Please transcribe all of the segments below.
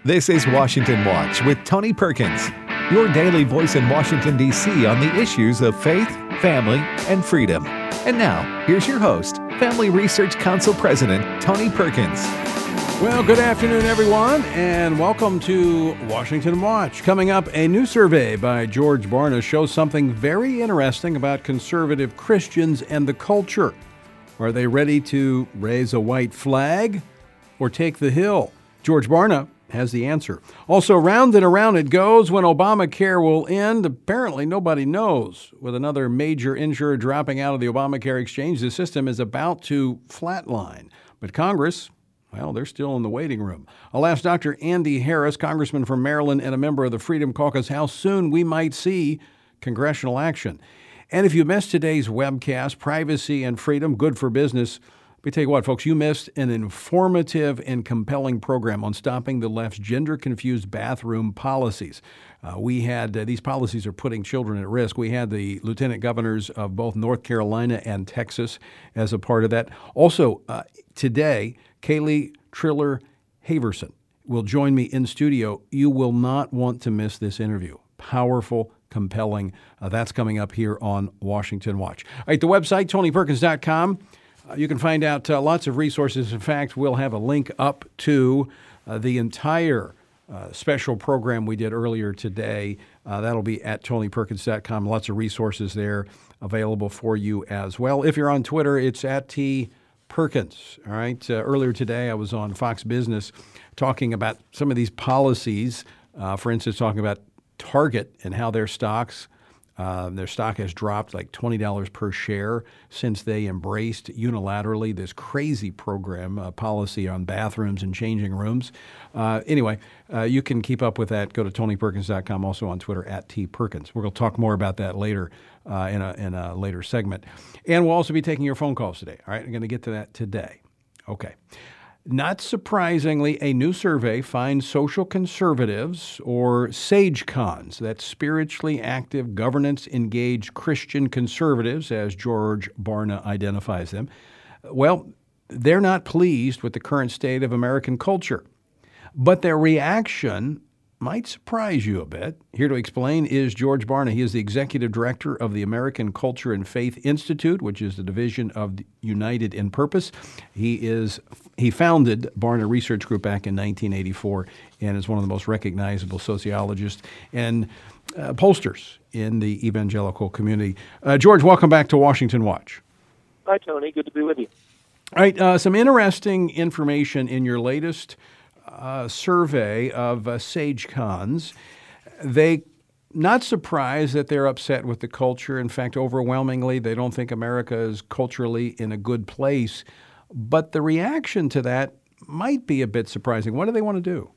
This is Washington Watch with Tony Perkins, your daily voice in Washington, D.C. on the issues of faith, family, and freedom. And now, here's your host, Family Research Council President Tony Perkins. Well, good afternoon, everyone, and welcome to Washington Watch. Coming up, a new survey by George Barna shows something very interesting about conservative Christians and the culture. Are they ready to raise a white flag or take the hill? George Barna has the answer. Also, round and around it goes when Obamacare will end. Apparently, nobody knows. With another major insurer dropping out of the Obamacare exchange, the system is about to flatline. But Congress, well, they're still in the waiting room. I'll ask Dr. Andy Harris, congressman from Maryland and a member of the Freedom Caucus, how soon we might see congressional action. And if you missed today's webcast, Privacy and Freedom, Good for Business, let me tell you what, folks, you missed an informative and compelling program on stopping the left's gender-confused bathroom policies. We had these policies are putting children at risk. We had the lieutenant governors of both North Carolina and Texas as a part of that. Also, today, Kaylee Triller Haverson will join me in studio. You will not want to miss this interview. Powerful, compelling. That's coming up here on Washington Watch. All right, the website, TonyPerkins.com. You can find out lots of resources. In fact, we'll have a link up to the entire special program we did earlier today. That'll be at TonyPerkins.com. Lots of resources there available for you as well. If you're on Twitter, it's at TPerkins. All right. Earlier today, I was on Fox Business talking about some of these policies. For instance, talking about Target and how their stock has dropped like $20 per share since they embraced unilaterally this crazy program, policy on bathrooms and changing rooms. Anyway, you can keep up with that. Go to TonyPerkins.com, also on Twitter at TPerkins. We're going to talk more about that later in a later segment. And we'll also be taking your phone calls today. All right, I'm going to get to that today. Okay. Not surprisingly, a new survey finds social conservatives, or SageCons, that's spiritually active, governance-engaged Christian conservatives, as George Barna identifies them, well, they're not pleased with the current state of American culture. But their reaction might surprise you a bit. Here to explain is George Barna. He is the executive director of the American Culture and Faith Institute, which is the division of United in Purpose. He founded Barna Research Group back in 1984 and is one of the most recognizable sociologists and pollsters in the evangelical community. George, welcome back to Washington Watch. Hi, Tony. Good to be with you. All right, some interesting information in your latest survey of SageCons. They not surprised that they're upset with the culture. In fact, overwhelmingly, they don't think America is culturally in a good place. But the reaction to that might be a bit surprising. What do they want to do?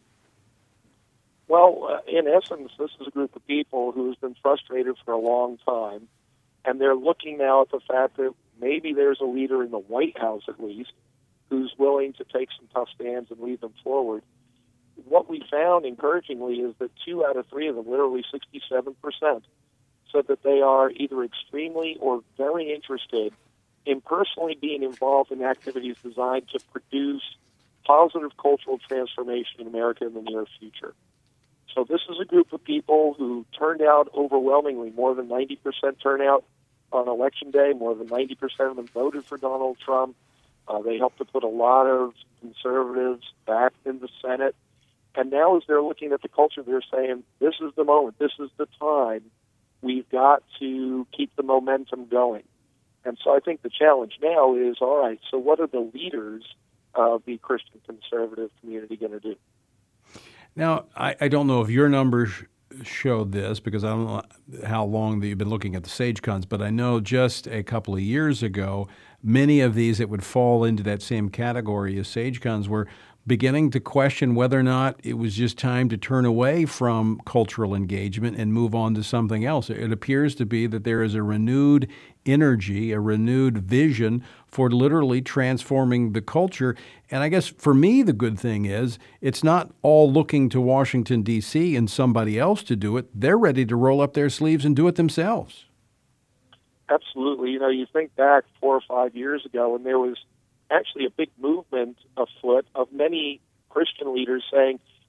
Well, in essence, this is a group of people who's been frustrated for a long time, and they're looking now at the fact that maybe there's a leader in the White House, at least, who's willing to take some tough stands and lead them forward. What we found, encouragingly, is that 2 out of 3 of them, literally 67%, said that they are either extremely or very interested in personally being involved in activities designed to produce positive cultural transformation in America in the near future. So this is a group of people who turned out overwhelmingly, more than 90% turnout on Election Day, more than 90% of them voted for Donald Trump. They helped to put a lot of conservatives back in the Senate. And now as they're looking at the culture, they're saying, this is the moment, this is the time. We've got to keep the momentum going. And so I think the challenge now is, all right, so what are the leaders of the Christian conservative community going to do? Now, I don't know if your numbers showed this, because I don't know how long that you've been looking at the SageCons, but I know just a couple of years ago, many of these that would fall into that same category as SageCons were beginning to question whether or not it was just time to turn away from cultural engagement and move on to something else. It appears to be that there is a renewed energy, a renewed vision for literally transforming the culture. And I guess for me, the good thing is it's not all looking to Washington, D.C. and somebody else to do it. They're ready to roll up their sleeves and do it themselves. Absolutely. You think back 4 or 5 years ago, and there was actually a big movement afoot of many Christian leaders saying,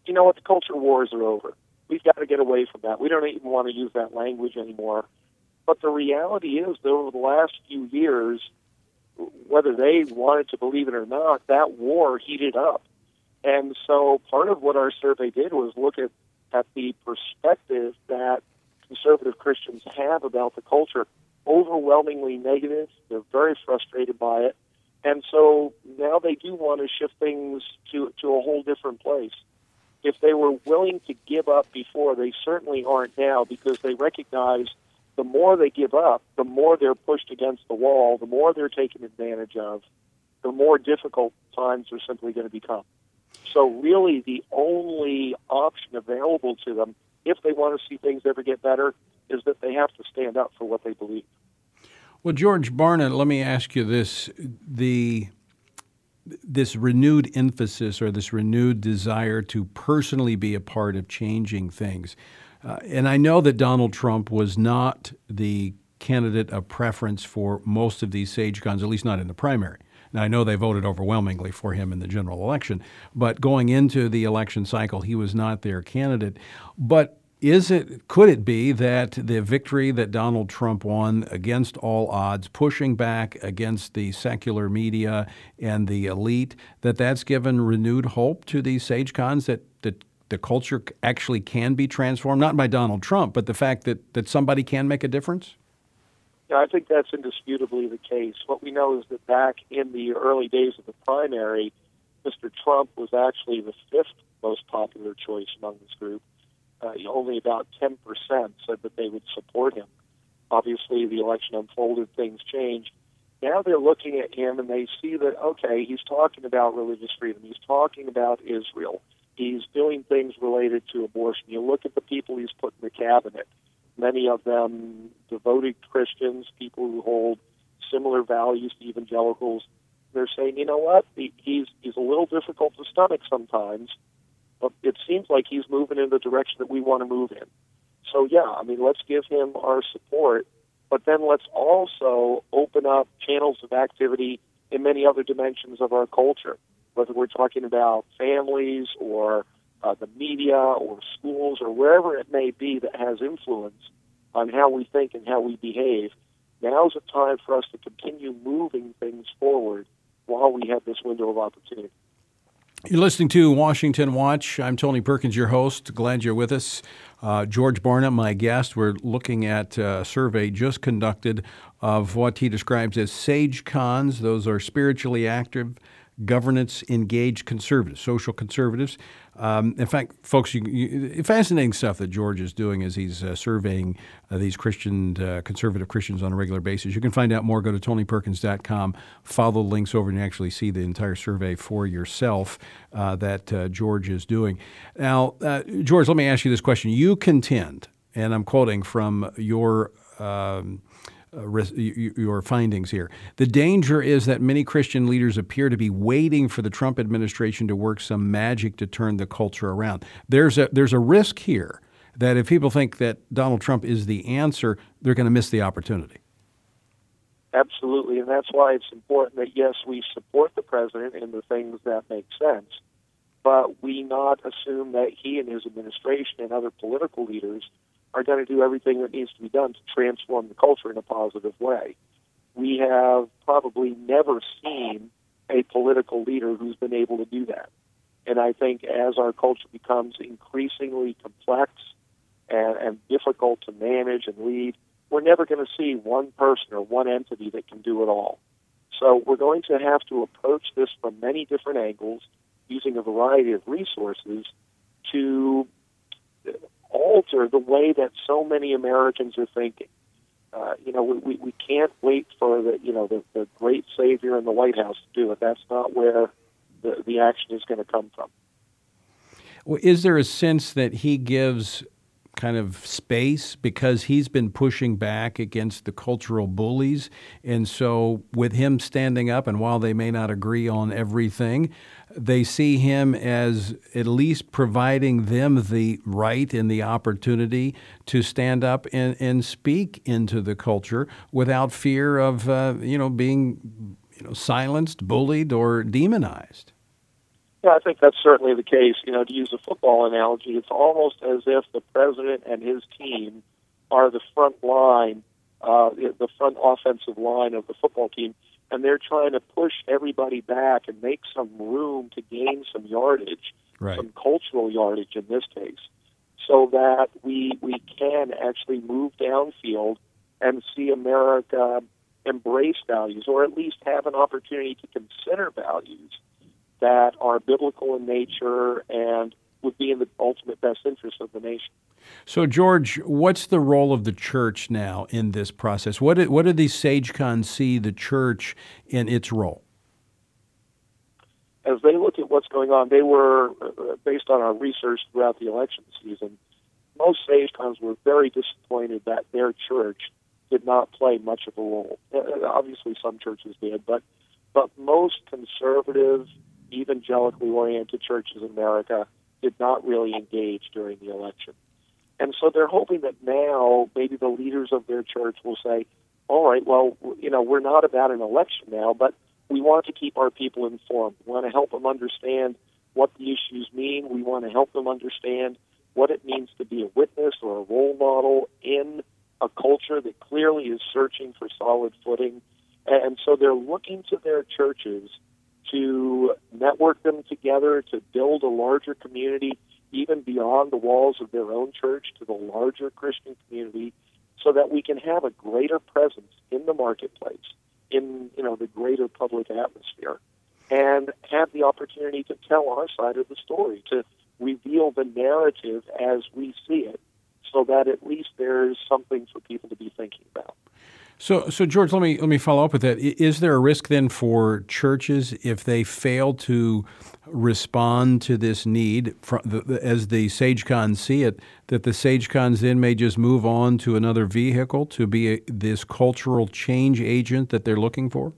you know what, the culture wars are over. We've got to get away from that. We don't even want to use that language anymore. But the reality is that over the last few years, whether they wanted to believe it or not, that war heated up. And so part of what our survey did was look at the perspective that conservative Christians have about the culture. Overwhelmingly negative. They're very frustrated by it. And so now they do want to shift things to a whole different place. If they were willing to give up before, they certainly aren't now, because they recognize the more they give up, the more they're pushed against the wall, the more they're taken advantage of, the more difficult times are simply going to become. So really the only option available to them, if they want to see things ever get better, is that they have to stand up for what they believe. Well, George Barna, let me ask you this. This renewed emphasis or this renewed desire to personally be a part of changing things. And I know that Donald Trump was not the candidate of preference for most of these SageCons, at least not in the primary. Now, I know they voted overwhelmingly for him in the general election, but going into the election cycle, he was not their candidate. But could it be that the victory that Donald Trump won against all odds, pushing back against the secular media and the elite, that's given renewed hope to these SageCons that the culture actually can be transformed, not by Donald Trump, but the fact that somebody can make a difference? Yeah, I think that's indisputably the case. What we know is that back in the early days of the primary, Mr. Trump was actually the fifth most popular choice among this group. Only about 10% said that they would support him. Obviously, the election unfolded, things changed. Now they're looking at him and they see that, okay, he's talking about religious freedom. He's talking about Israel. He's doing things related to abortion. You look at the people he's put in the cabinet. Many of them devoted Christians, people who hold similar values to evangelicals. They're saying, you know what, he's a little difficult to stomach sometimes, but it seems like he's moving in the direction that we want to move in. So, yeah, I mean, let's give him our support, but then let's also open up channels of activity in many other dimensions of our culture, whether we're talking about families or the media or schools or wherever it may be that has influence on how we think and how we behave. Now's a time for us to continue moving things forward while we have this window of opportunity. You're listening to Washington Watch. I'm Tony Perkins, your host. Glad you're with us. George Barna, my guest. We're looking at a survey just conducted of what he describes as SageCons. Those are spiritually active, governance-engaged conservatives, social conservatives. In fact, folks, fascinating stuff that George is doing as he's surveying these conservative Christians on a regular basis. You can find out more. Go to TonyPerkins.com. Follow the links over and actually see the entire survey for yourself that George is doing. Now, George, let me ask you this question. You contend, and I'm quoting from your findings here. The danger is that many Christian leaders appear to be waiting for the Trump administration to work some magic to turn the culture around. There's a risk here that if people think that Donald Trump is the answer, they're going to miss the opportunity. Absolutely, and that's why it's important that, yes, we support the president in the things that make sense, but we not assume that he and his administration and other political leaders are going to do everything that needs to be done to transform the culture in a positive way. We have probably never seen a political leader who's been able to do that. And I think as our culture becomes increasingly complex and difficult to manage and lead, we're never going to see one person or one entity that can do it all. So we're going to have to approach this from many different angles, using a variety of resources to alter the way that so many Americans are thinking. We can't wait for the great savior in the White House to do it. That's not where the action is going to come from. Well, is there a sense that he gives kind of space because he's been pushing back against the cultural bullies? And so with him standing up, and while they may not agree on everything, they see him as at least providing them the right and the opportunity to stand up and speak into the culture without fear of being silenced, bullied, or demonized. Yeah, I think that's certainly the case. To use a football analogy, it's almost as if the president and his team are the front line, the front offensive line of the football team, and they're trying to push everybody back and make some room to gain some yardage, right, some cultural yardage in this case, so that we can actually move downfield and see America embrace values, or at least have an opportunity to consider values that are biblical in nature and would be in the ultimate best interest of the nation. So, George, what's the role of the church now in this process? What did these SageCon see the church in its role? As they look at what's going on, they were, based on our research throughout the election season, most SageCons were very disappointed that their church did not play much of a role. Obviously, some churches did, but most conservative, evangelically oriented churches in America did not really engage during the election. And so they're hoping that now maybe the leaders of their church will say, all right, well, we're not about an election now, but we want to keep our people informed. We want to help them understand what the issues mean. We want to help them understand what it means to be a witness or a role model in a culture that clearly is searching for solid footing. And so they're looking to their churches to network them together, to build a larger community, even beyond the walls of their own church, to the larger Christian community, so that we can have a greater presence in the marketplace, in the greater public atmosphere, and have the opportunity to tell our side of the story, to reveal the narrative as we see it, so that at least there's something for people to be thinking about. So George, let me follow up with that. Is there a risk then for churches if they fail to respond to this need, as the SageCons see it, that the SageCons then may just move on to another vehicle to be this cultural change agent that they're looking for?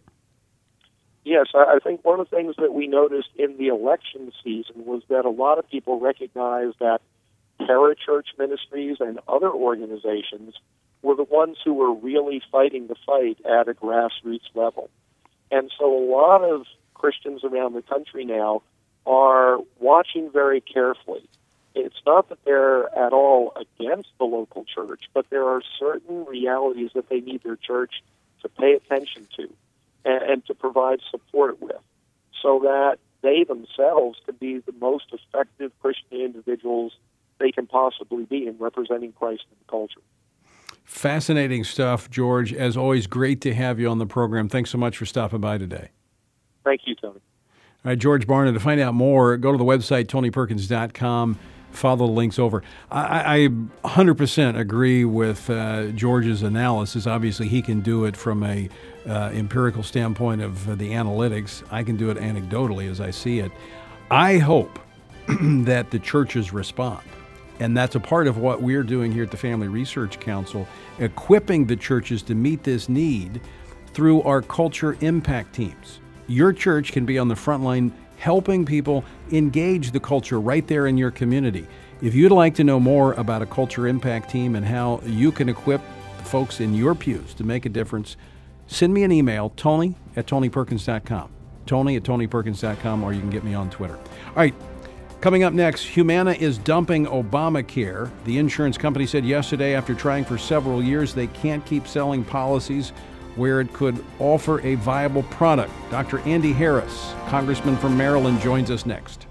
Yes, I think one of the things that we noticed in the election season was that a lot of people recognized that parachurch ministries and other organizations were the ones who were really fighting the fight at a grassroots level. And so a lot of Christians around the country now are watching very carefully. It's not that they're at all against the local church, but there are certain realities that they need their church to pay attention to and to provide support with, so that they themselves can be the most effective Christian individuals they can possibly be in representing Christ in the culture. Fascinating stuff, George. As always, great to have you on the program. Thanks so much for stopping by today. Thank you, Tony. All right, George Barna, to find out more, go to the website, TonyPerkins.com. Follow the links over. I 100% agree with George's analysis. Obviously, he can do it from a empirical standpoint of the analytics. I can do it anecdotally as I see it. I hope that the churches respond. And that's a part of what we're doing here at the Family Research Council, equipping the churches to meet this need through our culture impact teams. Your church can be on the front line helping people engage the culture right there in your community. If you'd like to know more about a culture impact team and how you can equip folks in your pews to make a difference, send me an email, Tony@TonyPerkins.com. Tony@TonyPerkins.com, or you can get me on Twitter. All right. Coming up next, Humana is dumping Obamacare. The insurance company said yesterday, after trying for several years, they can't keep selling policies where it could offer a viable product. Dr. Andy Harris, congressman from Maryland, joins us next.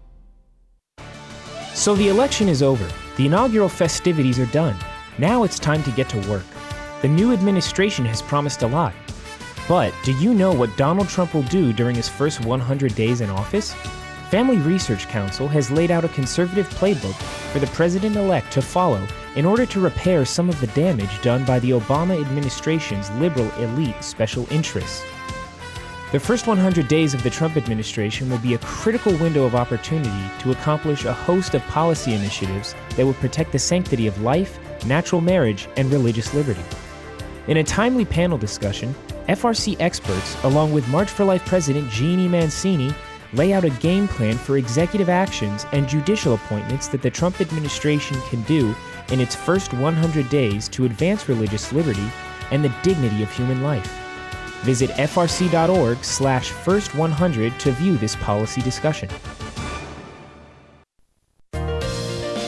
So the election is over. The inaugural festivities are done. Now it's time to get to work. The new administration has promised a lot. But do you know what Donald Trump will do during his first 100 days in office? Family Research Council has laid out a conservative playbook for the president-elect to follow in order to repair some of the damage done by the Obama administration's liberal elite special interests. The first 100 days of the Trump administration will be a critical window of opportunity to accomplish a host of policy initiatives that will protect the sanctity of life, natural marriage, and religious liberty. In a timely panel discussion, FRC experts, along with March for Life President Jeannie Mancini, lay out a game plan for executive actions and judicial appointments that the Trump administration can do in its first 100 days to advance religious liberty and the dignity of human life. Visit frc.org/first100 to view this policy discussion.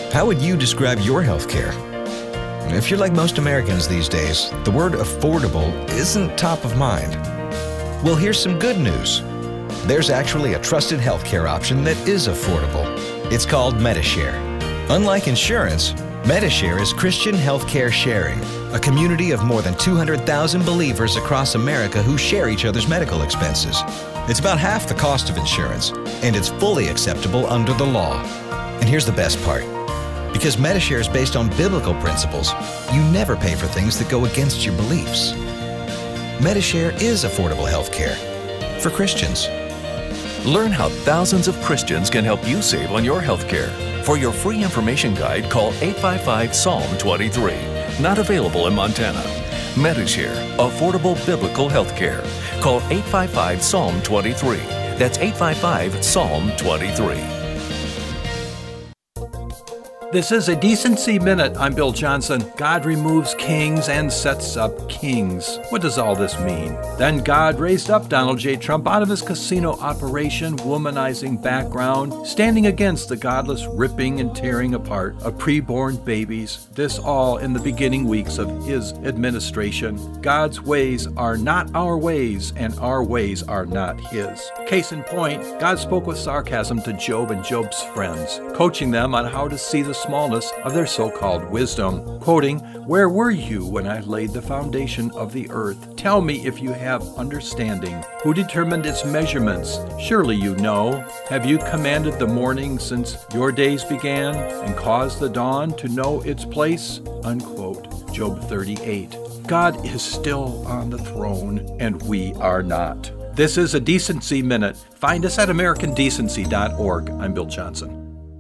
How would you describe your health care? If you're like most Americans these days, the word affordable isn't top of mind. Well, here's some good news. There's actually a trusted healthcare option that is affordable. It's called Medi-Share. Unlike insurance, Medi-Share is Christian healthcare sharing, a community of more than 200,000 believers across America who share each other's medical expenses. It's about half the cost of insurance, and it's fully acceptable under the law. And here's the best part. Because Medi-Share is based on biblical principles, you never pay for things that go against your beliefs. Medi-Share is affordable health care for Christians. Learn how thousands of Christians can help you save on your health care. For your free information guide, call 855-PSALM-23. Not available in Montana. Medi-Share, affordable biblical health care. Call 855-PSALM-23. That's 855-PSALM-23. This is a Decency Minute. I'm Bill Johnson. God removes kings and sets up kings. What does all this mean? Then God raised up Donald J. Trump out of his casino operation, womanizing background, standing against the godless ripping and tearing apart of preborn babies. This all in the beginning weeks of his administration. God's ways are not our ways, and our ways are not his. Case in point, God spoke with sarcasm to Job and Job's friends, coaching them on how to see the smallness of their so-called wisdom. Quoting, "Where were you when I laid the foundation of the earth? Tell me if you have understanding. Who determined its measurements? Surely you know. Have you commanded the morning since your days began, and caused the dawn to know its place?" Unquote. Job 38. God is still on the throne, and we are not. This is a Decency Minute. Find us at AmericanDecency.org. I'm Bill Johnson.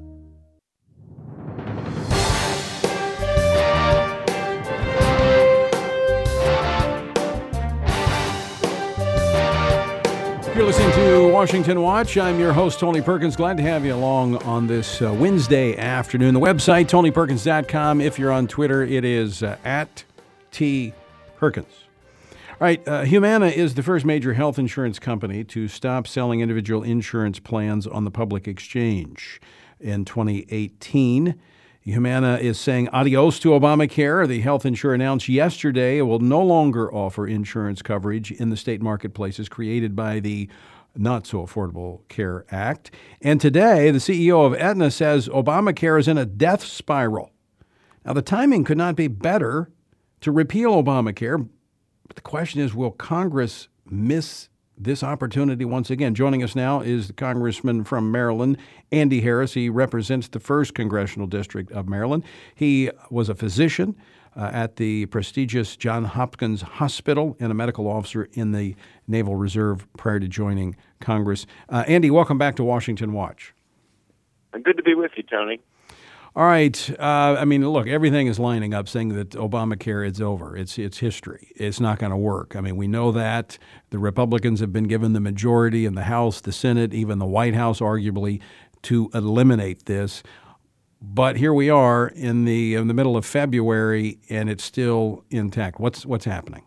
You're listening to Washington Watch. I'm your host, Tony Perkins. Glad to have you along on this Wednesday afternoon. The website, TonyPerkins.com. If you're on Twitter, it is at @TPerkins. All right, Humana is the first major health insurance company to stop selling individual insurance plans on the public exchange. In 2018, Humana is saying adios to Obamacare. The health insurer announced yesterday it will no longer offer insurance coverage in the state marketplaces created by the Not-So-Affordable Care Act. And today, the CEO of Aetna says Obamacare is in a death spiral. Now, the timing could not be better to repeal Obamacare, but the question is, will Congress miss this opportunity once again? Joining us now is the Congressman from Maryland, Andy Harris. He represents the 1st Congressional District of Maryland. He was a physician at the prestigious Johns Hopkins Hospital and a medical officer in the Naval Reserve prior to joining Congress. Andy, welcome back to Washington Watch. Good to be with you, Tony. All right. Look, everything is lining up saying that Obamacare is over. It's history. It's not going to work. I mean, we know that. The Republicans have been given the majority in the House, the Senate, even the White House, arguably, to eliminate this. But here we are in the middle of February, and it's still intact. What's happening?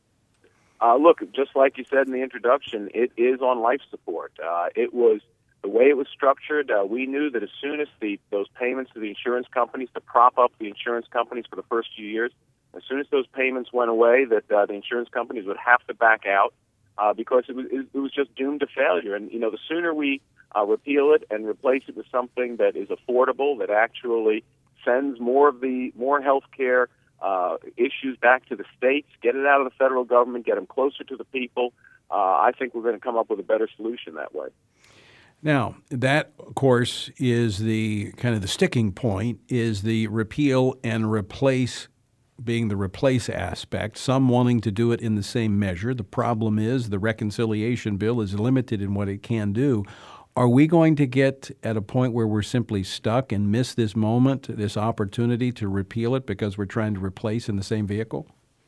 Look, just like you said in the introduction, it is on life support. It was the way it was structured. We knew that as soon as those payments to the insurance companies to prop up the insurance companies for the first few years, as soon as those payments went away, that the insurance companies would have to back out because it was just doomed to failure. And the sooner we repeal it and replace it with something that is affordable, that actually sends more health care issues back to the states, get it out of the federal government, get them closer to the people, I think we're going to come up with a better solution that way. Now, that, of course, is the kind of the sticking point, is the repeal and replace being the replace aspect, some wanting to do it in the same measure. The problem is the reconciliation bill is limited in what it can do. Are we going to get at a point where we're simply stuck and miss this moment, this opportunity to repeal it because we're trying to replace in the same vehicle?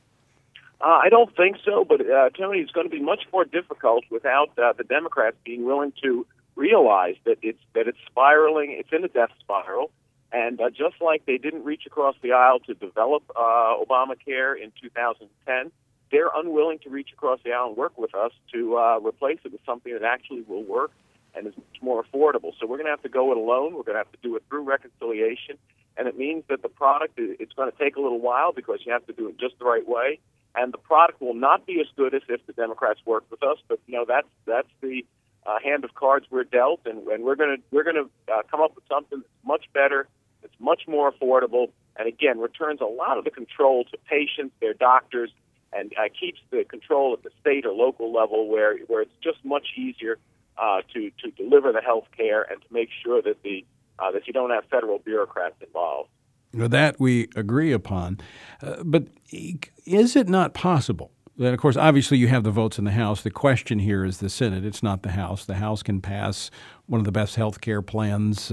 I don't think so, but Tony, it's going to be much more difficult without the Democrats being willing to realize that it's spiraling. It's in a death spiral, and just like they didn't reach across the aisle to develop Obamacare in 2010, they're unwilling to reach across the aisle and work with us to replace it with something that actually will work and is much more affordable. So we're going to have to go it alone. We're going to have to do it through reconciliation. and it means that the product, it's going to take a little while because you have to do it just the right way, and the product will not be as good as if the Democrats work with us. But that's the hand of cards we're dealt, and we're going to come up with something that's much better, that's much more affordable, and again returns a lot of the control to patients, their doctors, and keeps the control at the state or local level where it's just much easier to deliver the health care and to make sure that that you don't have federal bureaucrats involved. That we agree upon. But is it not possible that, of course, obviously you have the votes in the House. The question here is the Senate. It's not the House. The House can pass one of the best health care plans,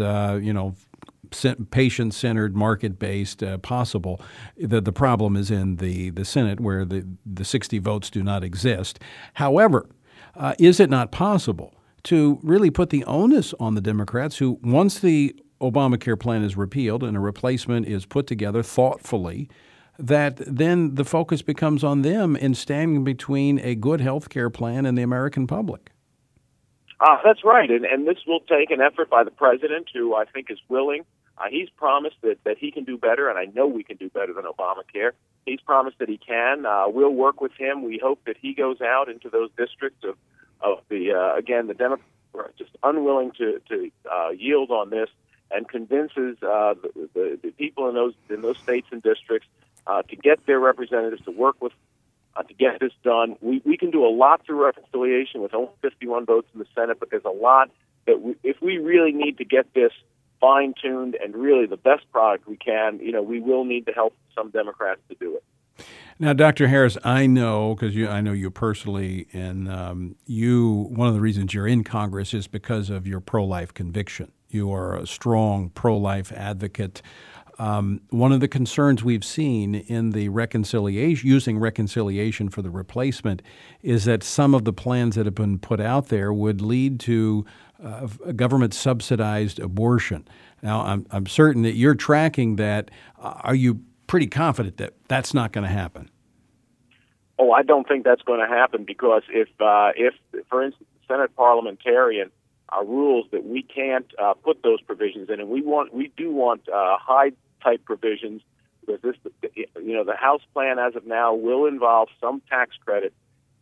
patient-centered, market-based possible. The problem is in the Senate where the 60 votes do not exist. However, is it not possible to really put the onus on the Democrats who, once the Obamacare plan is repealed and a replacement is put together thoughtfully, that then the focus becomes on them in standing between a good health care plan and the American public? That's right, and this will take an effort by the president, who I think is willing. He's promised that he can do better, and I know we can do better than Obamacare. He's promised that he can. We'll work with him. We hope that he goes out into those districts of the Democrats are just unwilling to yield on this, and convinces the people in those states and districts to get their representatives to work with to get this done. We can do a lot through reconciliation with only 51 votes in the Senate, but there's a lot that if we really need to get this fine-tuned and really the best product we can, we will need to help some Democrats to do it. Now, Dr. Harris, I know, because I know you personally, and one of the reasons you're in Congress is because of your pro-life conviction. You are a strong pro-life advocate. One of the concerns we've seen in the using reconciliation for the replacement is that some of the plans that have been put out there would lead to a government-subsidized abortion. Now, I'm certain that you're tracking that. Are you pretty confident that that's not going to happen? Oh, I don't think that's going to happen because if for instance, the Senate parliamentarian rules that we can't put those provisions in, and we do want high-type provisions, because the House plan as of now will involve some tax credit.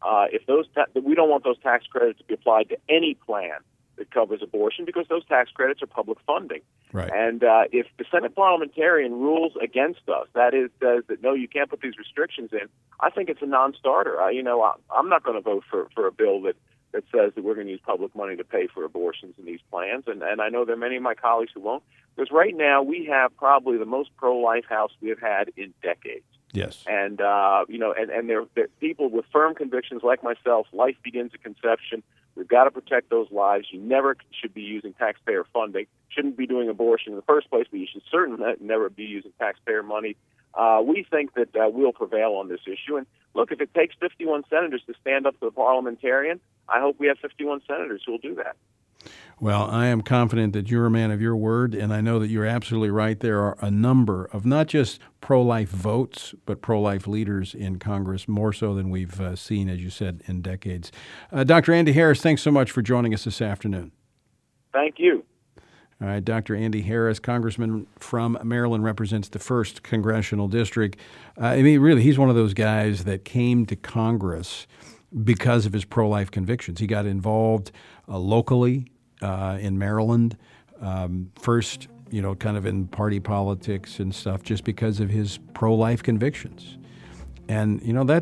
We don't want those tax credits to be applied to any plan that covers abortion, because those tax credits are public funding. Right. And if the Senate parliamentarian rules against us, that is, says that no, you can't put these restrictions in, I think it's a non-starter. I'm not going to vote for a bill that says that we're going to use public money to pay for abortions in these plans, and I know there are many of my colleagues who won't, because right now we have probably the most pro-life House we have had in decades. Yes. And and they're people with firm convictions like myself. Life begins at conception. We've got to protect those lives. You never should be using taxpayer funding. Shouldn't be doing abortion in the first place, but you should certainly never be using taxpayer money. We think that we'll prevail on this issue. And look, if it takes 51 senators to stand up to the parliamentarian, I hope we have 51 senators who will do that. Well, I am confident that you're a man of your word, and I know that you're absolutely right. There are a number of not just pro-life votes, but pro-life leaders in Congress, more so than we've seen, as you said, in decades. Dr. Andy Harris, thanks so much for joining us this afternoon. Thank you. All right, Dr. Andy Harris, Congressman from Maryland, represents the 1st Congressional District. Really, he's one of those guys that came to Congress because of his pro-life convictions. He got involved locally in Maryland, first, kind of in party politics and stuff, just because of his pro-life convictions. And,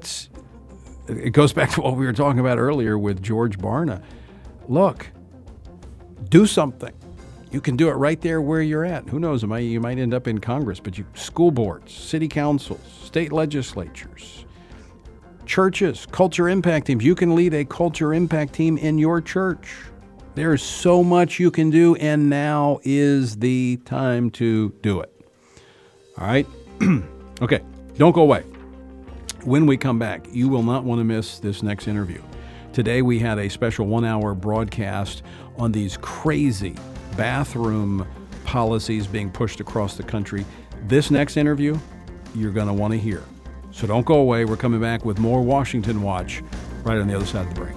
it goes back to what we were talking about earlier with George Barna. Look, do something. You can do it right there where you're at. Who knows? You might end up in Congress, but school boards, city councils, state legislatures, churches, culture impact teams. You can lead a culture impact team in your church. There's so much you can do, and now is the time to do it. All right? Okay, don't go away. When we come back, you will not want to miss this next interview. Today we had a special 1-hour broadcast on these crazy bathroom policies being pushed across the country. This next interview, you're going to want to hear. So don't go away. We're coming back with more Washington Watch right on the other side of the break.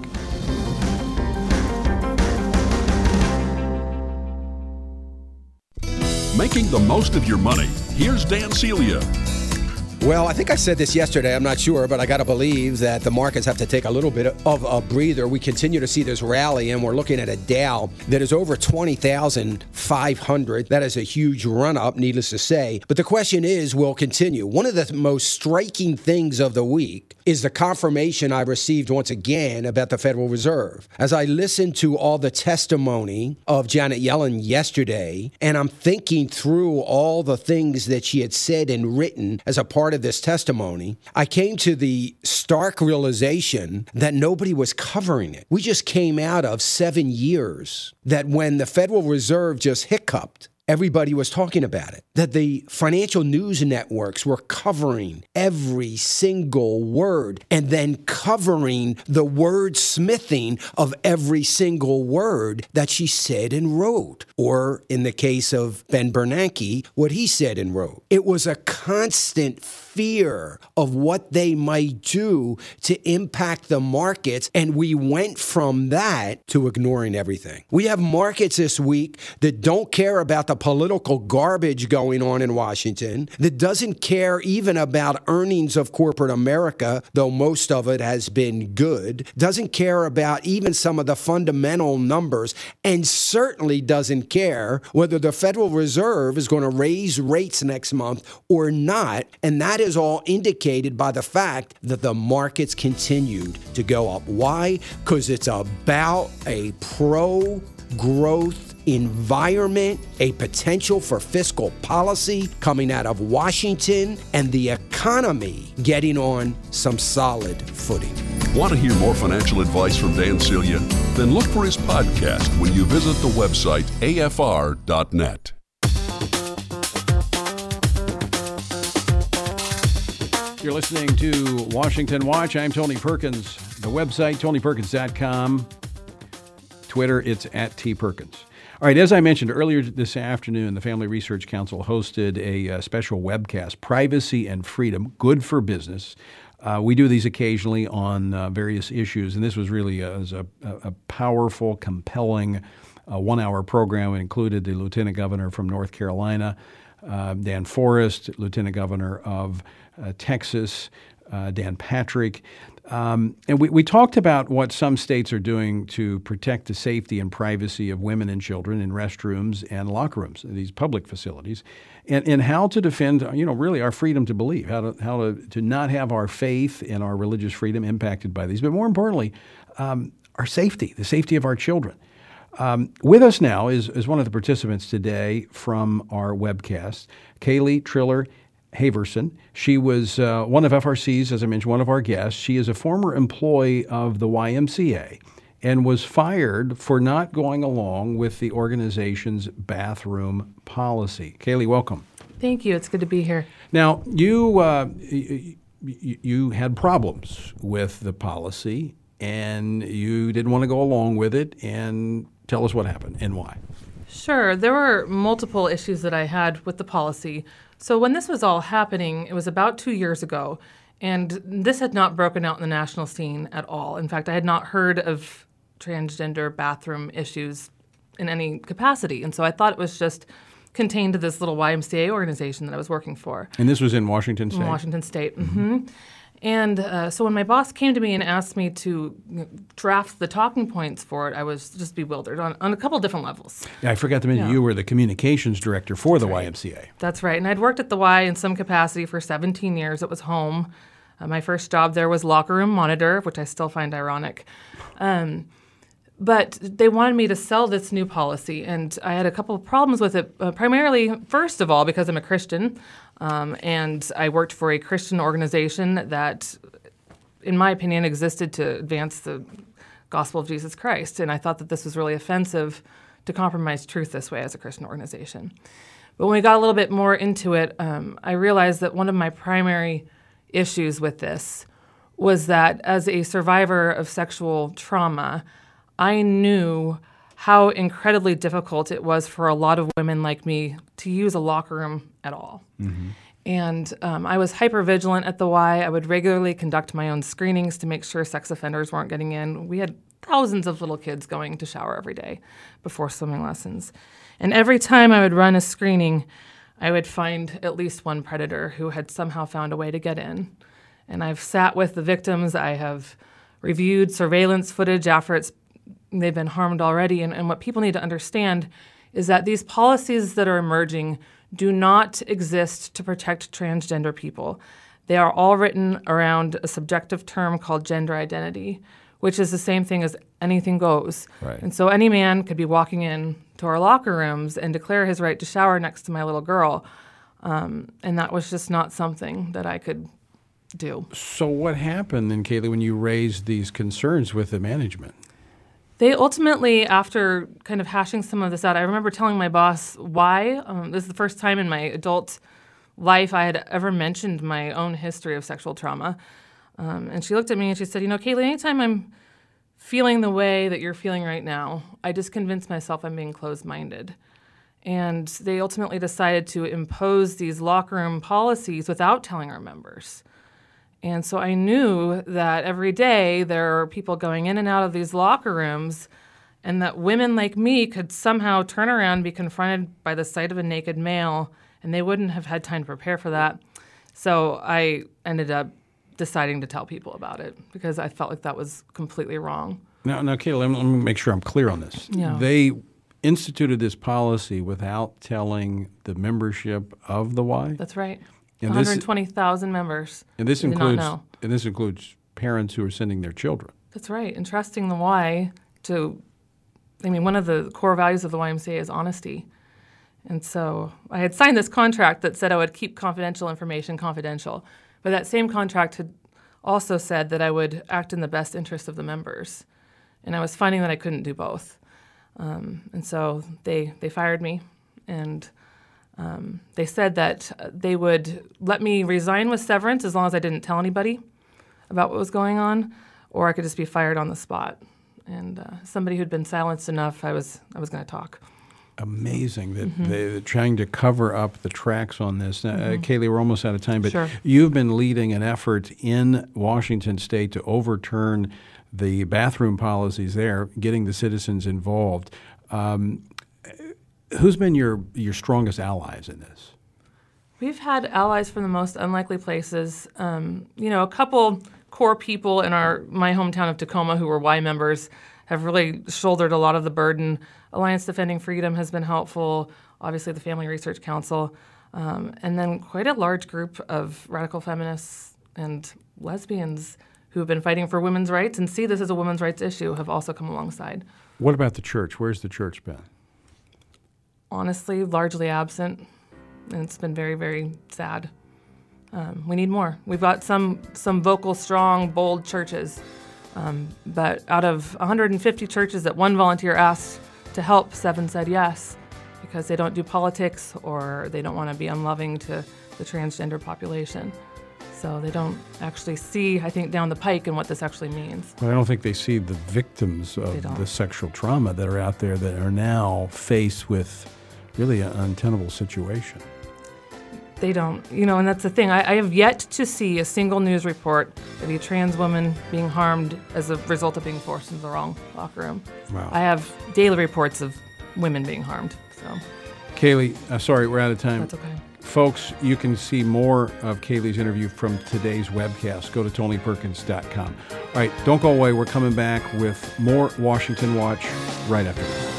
making the most of your money. Here's Dan Celia. Well, I think I said this yesterday, I'm not sure, but I got to believe that the markets have to take a little bit of a breather. We continue to see this rally, and we're looking at a Dow that is over 20,500. That is a huge run-up, needless to say. But the question is, will continue. One of the most striking things of the week is the confirmation I received once again about the Federal Reserve. As I listened to all the testimony of Janet Yellen yesterday, and I'm thinking through all the things that she had said and written as a part of this testimony, I came to the stark realization that nobody was covering it. We just came out of 7 years that when the Federal Reserve just hiccuped, everybody was talking about it, that the financial news networks were covering every single word and then covering the wordsmithing of every single word that she said and wrote, or in the case of Ben Bernanke, what he said and wrote. It was a constant fear of what they might do to impact the markets, and we went from that to ignoring everything. We have markets this week that don't care about the political garbage going on in Washington, that doesn't care even about earnings of corporate America, though most of it has been good, doesn't care about even some of the fundamental numbers, and certainly doesn't care whether the Federal Reserve is going to raise rates next month or not, and that is all indicated by the fact that the markets continued to go up. Why? Because it's about a pro-growth environment, a potential for fiscal policy coming out of Washington, and the economy getting on some solid footing. Want to hear more financial advice from Dan Celia? Then look for his podcast when you visit the website afr.net. You're listening to Washington Watch. I'm Tony Perkins. The website, TonyPerkins.com. Twitter, it's @TPerkins. All right, as I mentioned earlier this afternoon, the Family Research Council hosted a special webcast, Privacy and Freedom, Good for Business. We do these occasionally on various issues, and this was really a powerful, compelling 1-hour program. It included the Lieutenant Governor from North Carolina, Dan Forest, Lieutenant Governor of Texas, Dan Patrick. And we talked about what some states are doing to protect the safety and privacy of women and children in restrooms and locker rooms, these public facilities, and how to defend, really our freedom to believe, how to not have our faith and our religious freedom impacted by these. But more importantly, our safety, the safety of our children. With us now is one of the participants today from our webcast, Kaylee Triller Haverson. She was one of FRC's, as I mentioned, one of our guests. She is a former employee of the YMCA and was fired for not going along with the organization's bathroom policy. Kaylee, welcome. Thank you. It's good to be here. Now, you had problems with the policy, and you didn't want to go along with it. And tell us what happened and why. Sure. There were multiple issues that I had with the policy. So when this was all happening, it was about 2 years ago, and this had not broken out in the national scene at all. In fact, I had not heard of transgender bathroom issues in any capacity, and so I thought it was just contained to this little YMCA organization that I was working for. And this was in Washington State? In Washington State. Mm-hmm. And so when my boss came to me and asked me to draft the talking points for it, I was just bewildered on a couple different levels. Yeah, I forgot to mention you were the communications director for the YMCA. That's right. And I'd worked at the Y in some capacity for 17 years. It was home. My first job there was locker room monitor, which I still find ironic. But they wanted me to sell this new policy, and I had a couple of problems with it, primarily, first of all, because I'm a Christian. And I worked for a Christian organization that, in my opinion, existed to advance the gospel of Jesus Christ. And I thought that this was really offensive to compromise truth this way as a Christian organization. But when we got a little bit more into it, I realized that one of my primary issues with this was that as a survivor of sexual trauma, I knew how incredibly difficult it was for a lot of women like me to use a locker room at all. Mm-hmm. And I was hypervigilant at the Y. I would regularly conduct my own screenings to make sure sex offenders weren't getting in. We had thousands of little kids going to shower every day before swimming lessons. And every time I would run a screening, I would find at least one predator who had somehow found a way to get in. And I've sat with the victims. I have reviewed surveillance footage after they've been harmed already. And what people need to understand is that these policies that are emerging do not exist to protect transgender people. They are all written around a subjective term called gender identity, which is the same thing as anything goes. Right. And so any man could be walking in to our locker rooms and declare his right to shower next to my little girl. And that was just not something that I could do. So what happened then, Kaylee, when you raised these concerns with the management? They ultimately, after kind of hashing some of this out, I remember telling my boss why. This is the first time in my adult life I had ever mentioned my own history of sexual trauma. And she looked at me and she said, Kaylee, anytime I'm feeling the way that you're feeling right now, I just convince myself I'm being closed-minded. And they ultimately decided to impose these locker room policies without telling our members. And so I knew that every day there are people going in and out of these locker rooms, and that women like me could somehow turn around and be confronted by the sight of a naked male, and they wouldn't have had time to prepare for that. So I ended up deciding to tell people about it because I felt like that was completely wrong. Now, Kayla, let me make sure I'm clear on this. Yeah. They instituted this policy without telling the membership of the Y? That's right. And 120,000 members. And this did not know. includes parents who are sending their children. That's right. And trusting the Y one of the core values of the YMCA is honesty. And so I had signed this contract that said I would keep confidential information confidential. But that same contract had also said that I would act in the best interest of the members. And I was finding that I couldn't do both. And so they fired me, and they said that they would let me resign with severance as long as I didn't tell anybody about what was going on, or I could just be fired on the spot. And somebody who'd been silenced enough, I was going to talk. Amazing that they're trying to cover up the tracks on this. Kaylee, we're almost out of time, but Sure. You've been leading an effort in Washington State to overturn the bathroom policies there, getting the citizens involved. Who's been your strongest allies in this? We've had allies from the most unlikely places. A couple core people in my hometown of Tacoma who were Y members have really shouldered a lot of the burden. Alliance Defending Freedom has been helpful, obviously the Family Research Council, and then quite a large group of radical feminists and lesbians who have been fighting for women's rights and see this as a women's rights issue have also come alongside. What about the church? Where's the church been? Honestly, largely absent, and it's been very, very sad. We need more. We've got some vocal, strong, bold churches, but out of 150 churches that one volunteer asked to help, 7 said yes, because they don't do politics or they don't want to be unloving to the transgender population. So they don't actually see, I think, down the pike and what this actually means. Well, I don't think they see the victims of the sexual trauma that are out there that are now faced with really an untenable situation. They don't, and that's the thing. I have yet to see a single news report of a trans woman being harmed as a result of being forced into the wrong locker room. Wow. I have daily reports of women being harmed. So, Kaylee, sorry, we're out of time. That's okay. Folks, you can see more of Kaylee's interview from today's webcast. Go to TonyPerkins.com. All right, don't go away. We're coming back with more Washington Watch right after this.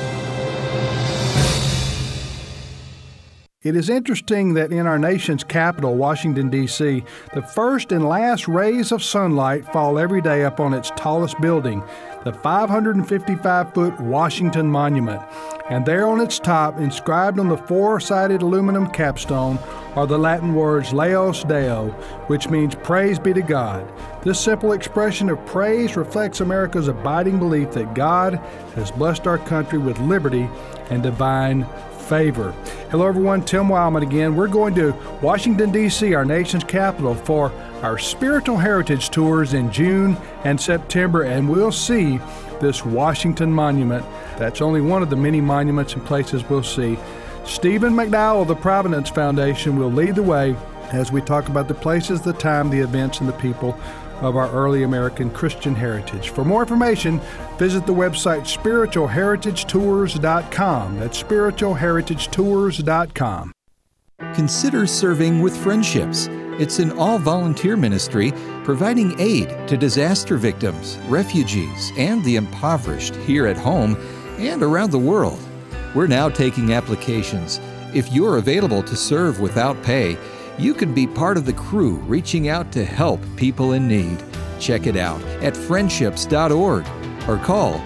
It is interesting that in our nation's capital, Washington, D.C., the first and last rays of sunlight fall every day up on its tallest building, the 555-foot Washington Monument. And there on its top, inscribed on the four-sided aluminum capstone, are the Latin words Laus Deo, which means praise be to God. This simple expression of praise reflects America's abiding belief that God has blessed our country with liberty and divine favor. Hello everyone, Tim Wildman again. We're going to Washington, D.C., our nation's capital, for our Spiritual Heritage Tours in June and September, and we'll see this Washington Monument. That's only one of the many monuments and places we'll see. Stephen McDowell of the Providence Foundation will lead the way as we talk about the places, the time, the events, and the people of our early American Christian heritage. For more information, visit the website spiritualheritagetours.com. That's spiritualheritagetours.com. Consider serving with Friendships. It's an all-volunteer ministry providing aid to disaster victims, refugees, and the impoverished here at home and around the world. We're now taking applications. If you're available to serve without pay, you can be part of the crew reaching out to help people in need. Check it out at friendships.org or call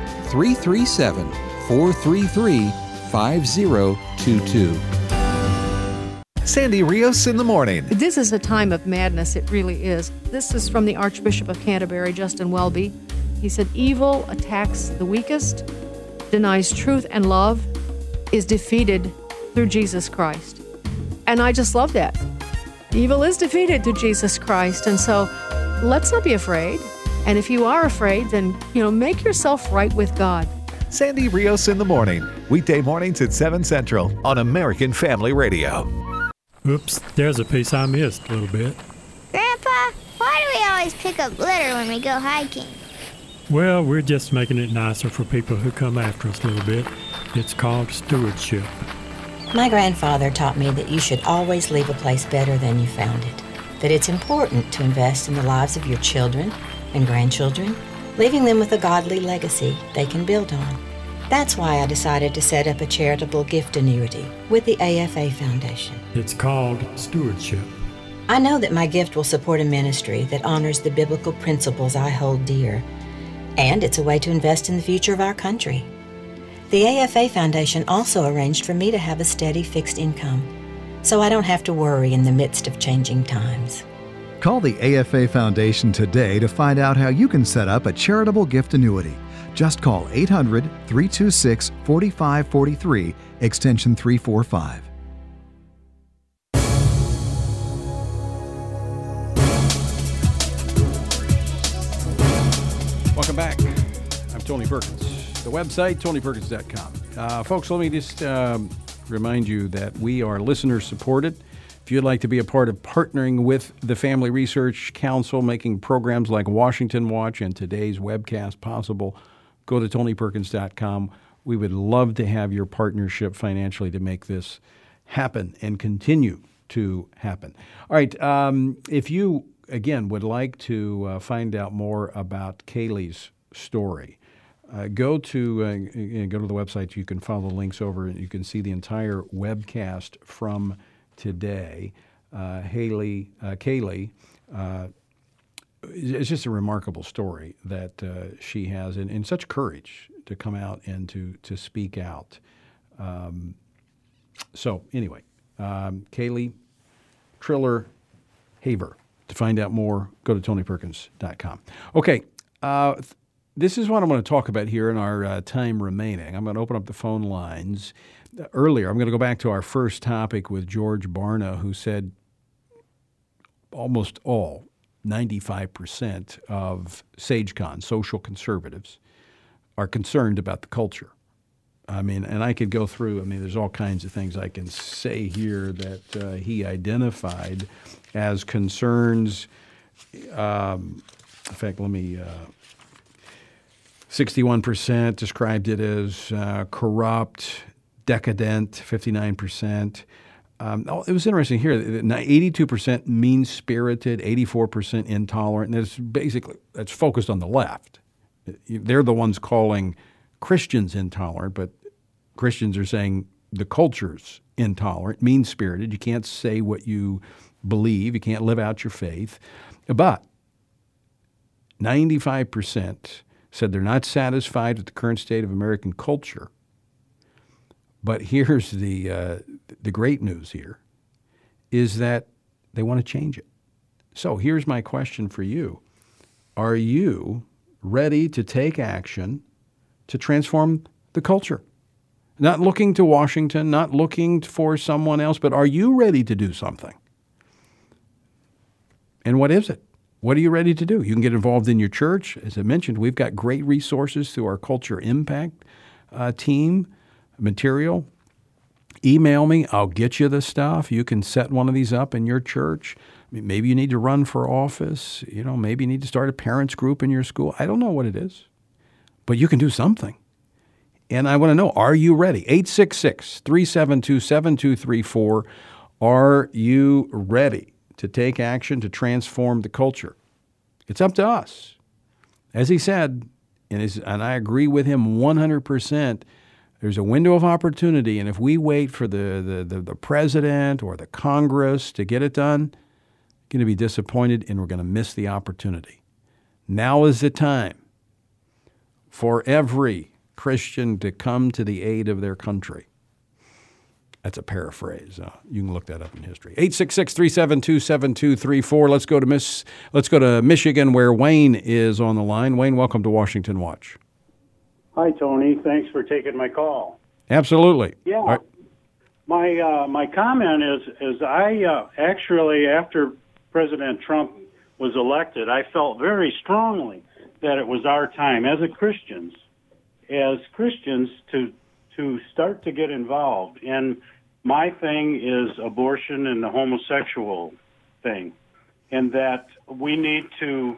337-433-5022. Sandy Rios in the morning. This is a time of madness, it really is. This is from the Archbishop of Canterbury, Justin Welby. He said, evil attacks the weakest, denies truth and love, is defeated through Jesus Christ. And I just love that. Evil is defeated through Jesus Christ. And so let's not be afraid. And if you are afraid, then, make yourself right with God. Sandy Rios in the morning. Weekday mornings at 7 Central on American Family Radio. Oops, there's a piece I missed a little bit. Grandpa, why do we always pick up litter when we go hiking? Well, we're just making it nicer for people who come after us a little bit. It's called stewardship. My grandfather taught me that you should always leave a place better than you found it. That it's important to invest in the lives of your children and grandchildren, leaving them with a godly legacy they can build on. That's why I decided to set up a charitable gift annuity with the AFA Foundation. It's called stewardship. I know that my gift will support a ministry that honors the biblical principles I hold dear, and it's a way to invest in the future of our country. The AFA Foundation also arranged for me to have a steady fixed income, so I don't have to worry in the midst of changing times. Call the AFA Foundation today to find out how you can set up a charitable gift annuity. Just call 800-326-4543, extension 345. Welcome back. I'm Tony Perkins. The website, tonyperkins.com. Folks, let me just remind you that we are listener-supported. If you'd like to be a part of partnering with the Family Research Council, making programs like Washington Watch and today's webcast possible, go to tonyperkins.com. We would love to have your partnership financially to make this happen and continue to happen. All right. If you, again, would like to find out more about Kaylee's story, go to the website. You can follow the links over, and you can see the entire webcast from today. Kaylee, it's just a remarkable story that she has, and such courage to come out and to speak out. So anyway, Kaylee Triller Haber. To find out more, go to tonyperkins.com. Okay, this is what I'm going to talk about here in our time remaining. I'm going to open up the phone lines. Earlier, I'm going to go back to our first topic with George Barna, who said almost all, 95% of SageCon, social conservatives, are concerned about the culture. I mean, and I could go through, there's all kinds of things I can say here that he identified as concerns. In fact, 61% described it as corrupt, decadent, 59%. It was interesting here. 82% mean-spirited, 84% intolerant, and that's focused on the left. They're the ones calling Christians intolerant, but Christians are saying the culture's intolerant, mean-spirited. You can't say what you believe. You can't live out your faith. But 95% said they're not satisfied with the current state of American culture. But here's the great news here, is that they want to change it. So here's my question for you. Are you ready to take action to transform the culture? Not looking to Washington, not looking for someone else, but are you ready to do something? And what is it? What are you ready to do? You can get involved in your church. As I mentioned, we've got great resources through our Culture Impact team, material. Email me. I'll get you the stuff. You can set one of these up in your church. maybe you need to run for office. Maybe you need to start a parents group in your school. I don't know what it is, but you can do something. And I want to know, are you ready? 866-372-7234. Are you ready to take action to transform the culture? It's up to us. As he said, and I agree with him 100%, there's a window of opportunity, and if we wait for the president or the Congress to get it done, we're going to be disappointed and we're going to miss the opportunity. Now is the time for every Christian to come to the aid of their country. That's a paraphrase. You can look that up in history. 866-372-7234. Let's go to Michigan, where Wayne is on the line. Wayne, welcome to Washington Watch. Hi, Tony. Thanks for taking my call. Absolutely. Yeah. Right. My comment is I actually, after President Trump was elected, I felt very strongly that it was our time as Christians to start to get involved. And my thing is abortion and the homosexual thing, and that we need to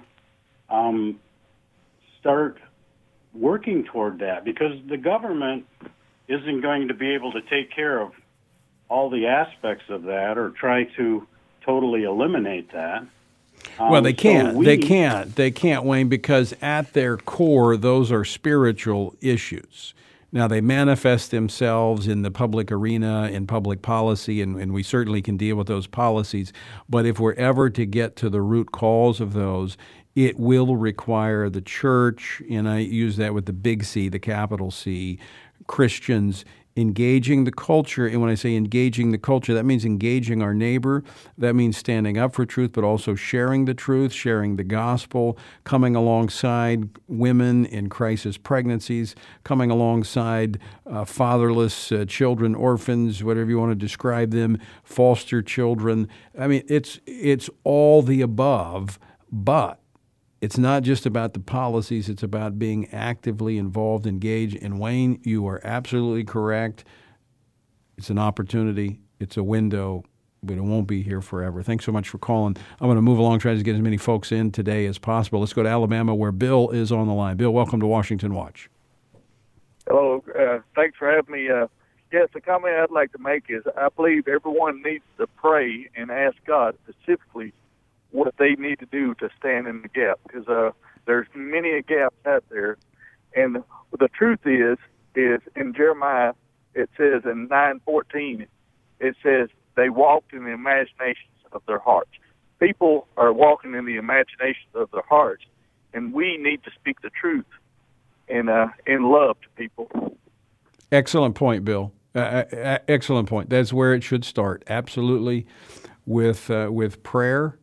start working toward that, because the government isn't going to be able to take care of all the aspects of that or try to totally eliminate that. Well, they can't. They can't, Wayne, because at their core, those are spiritual issues. Now, they manifest themselves in the public arena, in public policy, and we certainly can deal with those policies. But if we're ever to get to the root cause of those, it will require the church, and I use that with the big C, the capital C, Christians engaging the culture. And when I say engaging the culture, that means engaging our neighbor. That means standing up for truth, but also sharing the truth, sharing the gospel, coming alongside women in crisis pregnancies, coming alongside fatherless children, orphans, whatever you want to describe them, foster children. I mean, it's all the above, but it's not just about the policies. It's about being actively involved, engaged. And Wayne, you are absolutely correct. It's an opportunity. It's a window, but it won't be here forever. Thanks so much for calling. I'm going to move along, trying to get as many folks in today as possible. Let's go to Alabama, where Bill is on the line. Bill, welcome to Washington Watch. Hello. Thanks for having me. Yes, the comment I'd like to make is I believe everyone needs to pray and ask God specifically what they need to do to stand in the gap, because there's many gaps out there. And the truth is in Jeremiah, it says in 9:14, it says they walked in the imaginations of their hearts. People are walking in the imaginations of their hearts, and we need to speak the truth in love to people. Excellent point, Bill. Excellent point. That's where it should start. Absolutely, with prayer.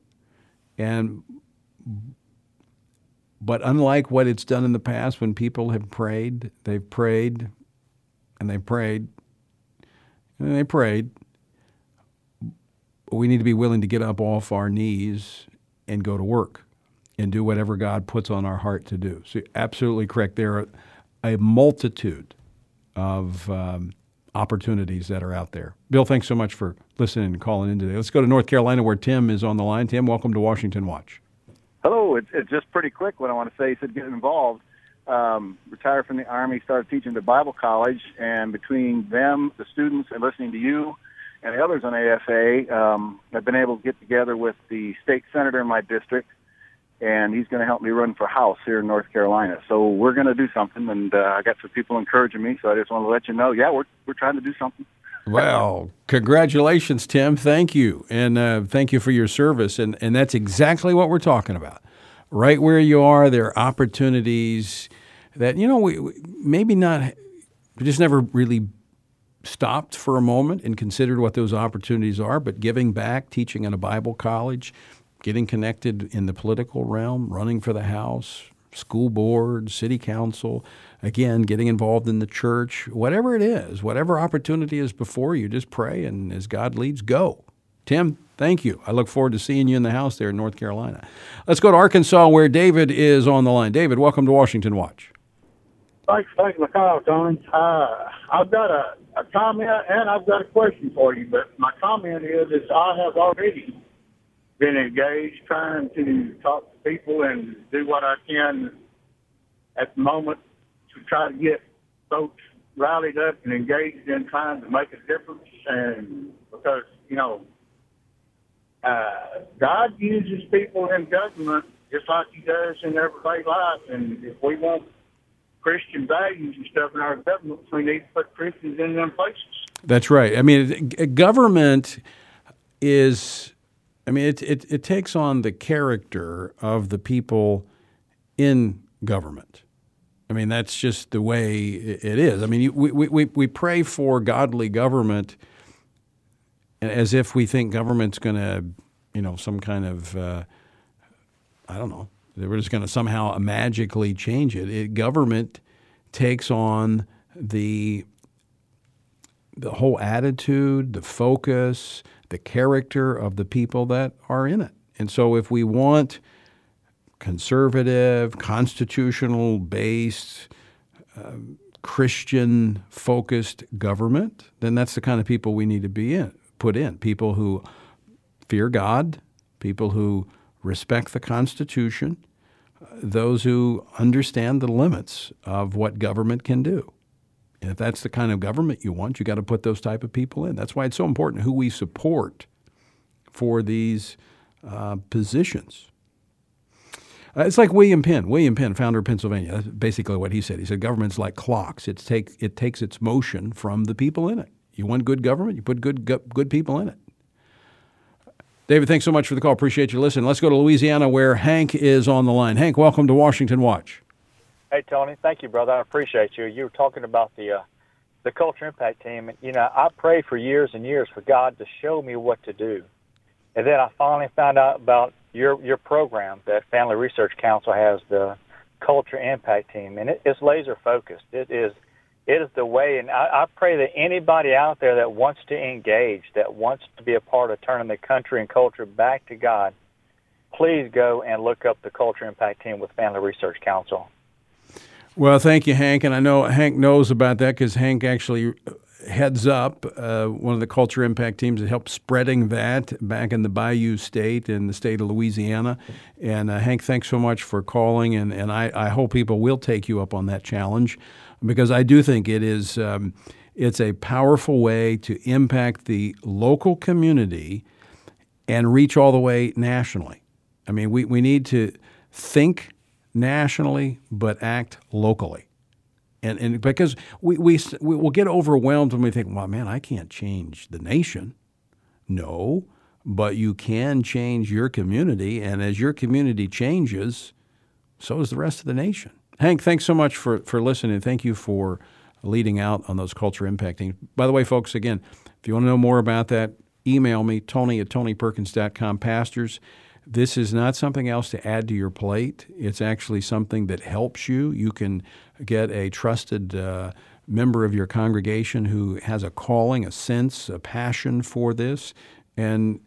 But unlike what it's done in the past, when people have prayed, they've prayed, and they prayed, and they prayed, we need to be willing to get up off our knees and go to work and do whatever God puts on our heart to do. So you're absolutely correct. There are a multitude of opportunities that are out there. Bill, thanks so much for listening and calling in today. Let's go to North Carolina, where Tim is on the line. Tim, welcome to Washington Watch. Hello. It's just pretty quick what I want to say. He said get involved. Retired from the Army, started teaching at Bible college, and between them, the students, and listening to you and the others on AFA, I've been able to get together with the state senator in my district, and he's going to help me run for House here in North Carolina. So we're going to do something, and I got some people encouraging me, so I just want to let you know, yeah, we're trying to do something. Well, congratulations, Tim. Thank you, and thank you for your service, and that's exactly what we're talking about. Right where you are, there are opportunities that, we maybe not, we just never really stopped for a moment and considered what those opportunities are, but giving back, teaching in a Bible college, getting connected in the political realm, running for the House, school board, city council, again, getting involved in the church, whatever it is, whatever opportunity is before you, just pray, and as God leads, go. Tim, thank you. I look forward to seeing you in the House there in North Carolina. Let's go to Arkansas, where David is on the line. David, welcome to Washington Watch. Thanks for taking the call, Tony. I've got a comment and I've got a question for you, but my comment is I have already been engaged trying to talk to people and do what I can at the moment to try to get folks rallied up and engaged in trying to make a difference. And because, God uses people in government just like he does in everyday life. And if we want Christian values and stuff in our government, we need to put Christians in them places. That's right. I mean, government is, it takes on the character of the people in government. I mean, that's just the way it is. I mean, we pray for godly government as if we think government's going to, some kind of, I don't know, we're just going to somehow magically change it. Government takes on the whole attitude, the focus, the character of the people that are in it. And so if we want conservative, constitutional-based, Christian-focused government, then that's the kind of people we need to put in. People who fear God, people who respect the Constitution, those who understand the limits of what government can do. And if that's the kind of government you want, you got to put those type of people in. That's why it's so important who we support for these positions. It's like William Penn, founder of Pennsylvania. That's basically what he said. He said government's like clocks. It takes its motion from the people in it. You want good government, you put good people in it. David, thanks so much for the call. Appreciate you listening. Let's go to Louisiana where Hank is on the line. Hank, welcome to Washington Watch. Hey, Tony. Thank you, brother. I appreciate you. You were talking about the Culture Impact Team. And, I prayed for years and years for God to show me what to do. And then I finally found out about your program that Family Research Council has, the Culture Impact Team. And it's laser focused. It is the way. And I pray that anybody out there that wants to engage, that wants to be a part of turning the country and culture back to God, please go and look up the Culture Impact Team with Family Research Council. Well, thank you, Hank. And I know Hank knows about that because Hank actually heads up one of the Culture Impact Teams that helped spreading that back in the Bayou State in the state of Louisiana. And Hank, thanks so much for calling. And I hope people will take you up on that challenge because I do think it is it's a powerful way to impact the local community and reach all the way nationally. I mean, we need to think nationally but act locally. And because we'll get overwhelmed when we think, well, man, I can't change the nation. No, but you can change your community. And as your community changes, so does the rest of the nation. Hank, thanks so much for listening. Thank you for leading out on those culture impacting. By the way, folks, again, if you want to know more about that, email me, Tony@TonyPerkins.com. Pastors, this is not something else to add to your plate. It's actually something that helps you. You can get a trusted member of your congregation who has a calling, a sense, a passion for this. And,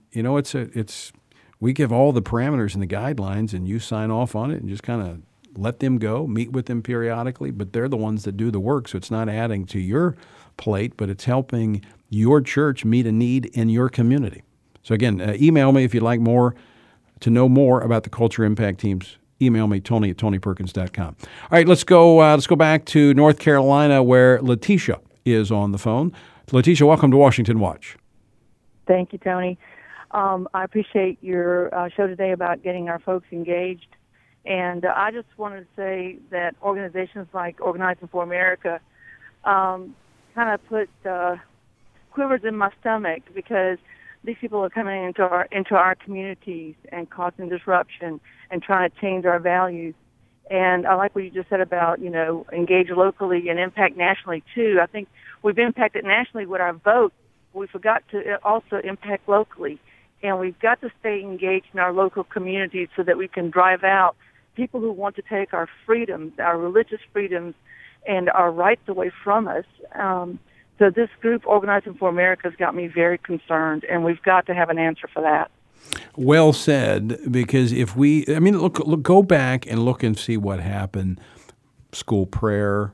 we give all the parameters and the guidelines, and you sign off on it and just kind of let them go, meet with them periodically, but they're the ones that do the work. So it's not adding to your plate, but it's helping your church meet a need in your community. So again, email me if you'd like to know more about the Culture Impact Teams. Email me, Tony@TonyPerkins.com. All right, let's go back to North Carolina where Letitia is on the phone. Letitia, welcome to Washington Watch. Thank you, Tony. I appreciate your show today about getting our folks engaged. And I just wanted to say that organizations like Organizing for America kind of put quivers in my stomach because these people are coming into our communities and causing disruption and trying to change our values. And I like what you just said about, engage locally and impact nationally, too. I think we've impacted nationally with our vote. We forgot to also impact locally. And we've got to stay engaged in our local communities so that we can drive out people who want to take our freedoms, our religious freedoms, and our rights away from us. So this group, Organizing for America, has got me very concerned, and we've got to have an answer for that. Well said, because if look, go back and look and see what happened. School prayer,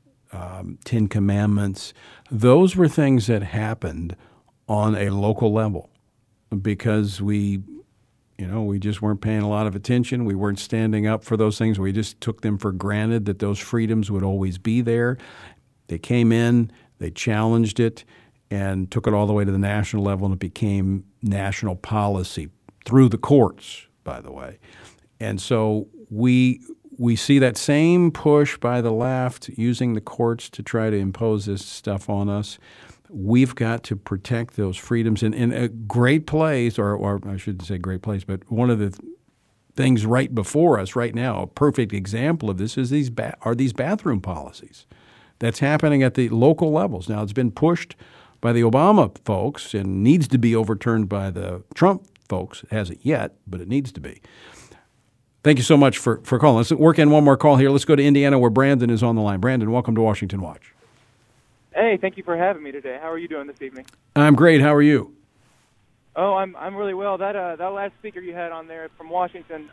10 Commandments, those were things that happened on a local level because we We just weren't paying a lot of attention. We weren't standing up for those things. We just took them for granted that those freedoms would always be there. They came in, they challenged it, and took it all the way to the national level, and it became national policy through the courts, by the way. And so we see that same push by the left using the courts to try to impose this stuff on us. We've got to protect those freedoms. In a great place, or I shouldn't say great place, but one of the things right before us right now, a perfect example of this is these bathroom policies. That's happening at the local levels. Now, it's been pushed by the Obama folks and needs to be overturned by the Trump folks. It hasn't yet, but it needs to be. Thank you so much for calling. Let's work in one more call here. Let's go to Indiana where Brandon is on the line. Brandon, welcome to Washington Watch. Hey, thank you for having me today. How are you doing this evening? I'm great. How are you? Oh, I'm really well. That last speaker you had on there from Washington,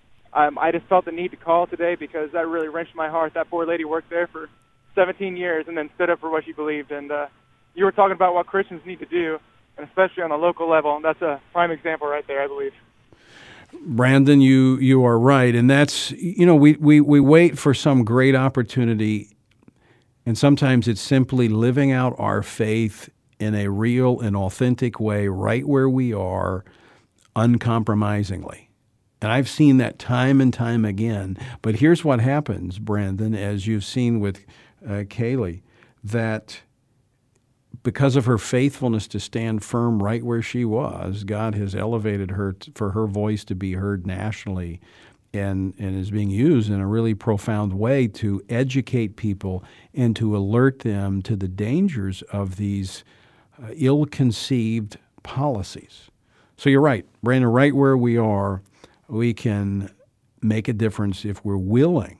I just felt the need to call today because that really wrenched my heart. That poor lady worked there for 17 years and then stood up for what she believed. And you were talking about what Christians need to do, and especially on a local level. And that's a prime example right there, I believe. Brandon, you are right. And that's, we wait for some great opportunity. And sometimes it's simply living out our faith in a real and authentic way right where we are, uncompromisingly. And I've seen that time and time again. But here's what happens, Brandon, as you've seen with Kaylee, that because of her faithfulness to stand firm right where she was, God has elevated her for her voice to be heard nationally and is being used in a really profound way to educate people and to alert them to the dangers of these ill-conceived policies. So you're right, Brandon, right where we are, we can make a difference if we're willing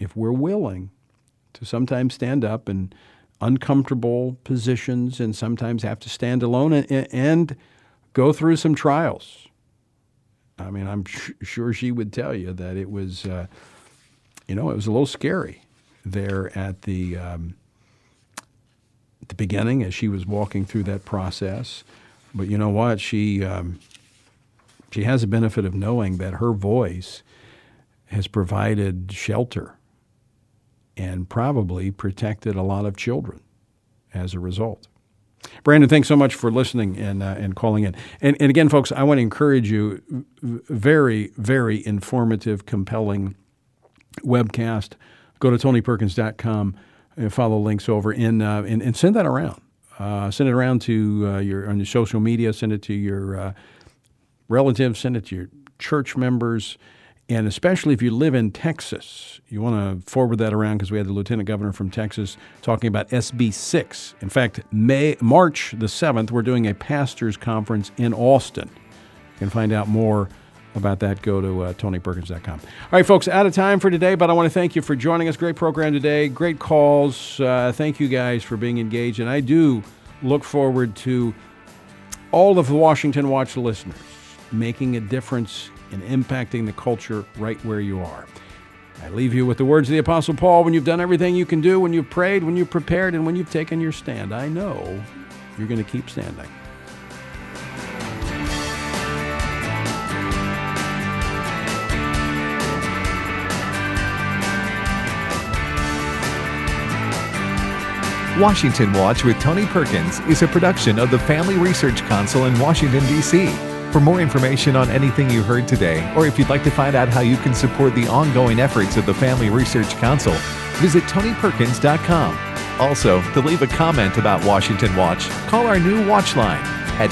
to sometimes stand up in uncomfortable positions and sometimes have to stand alone and go through some trials. I mean, I'm sure she would tell you that it was, it was a little scary there at the beginning as she was walking through that process. But you know what? She has the benefit of knowing that her voice has provided shelter and probably protected a lot of children as a result. Brandon, thanks so much for listening and calling in. And again, folks, I want to encourage you, very, very informative, compelling webcast. Go to TonyPerkins.com and follow links over and send that around. Send it around to on your social media. Send it to your relatives. Send it to your church members. And especially if you live in Texas, you want to forward that around because we had the Lieutenant Governor from Texas talking about SB 6. In fact, March the 7th, we're doing a pastors' conference in Austin. You can find out more about that. Go to TonyPerkins.com. All right, folks, out of time for today, but I want to thank you for joining us. Great program today. Great calls. Thank you guys for being engaged. And I do look forward to all of the Washington Watch listeners making a difference and impacting the culture right where you are. I leave you with the words of the Apostle Paul: when you've done everything you can do, when you've prayed, when you've prepared, and when you've taken your stand, I know you're going to keep standing. Washington Watch with Tony Perkins is a production of the Family Research Council in Washington, D.C. For more information on anything you heard today, or if you'd like to find out how you can support the ongoing efforts of the Family Research Council, visit TonyPerkins.com. Also, to leave a comment about Washington Watch, call our new Watch line at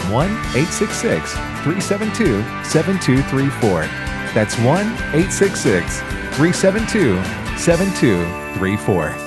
1-866-372-7234. That's 1-866-372-7234.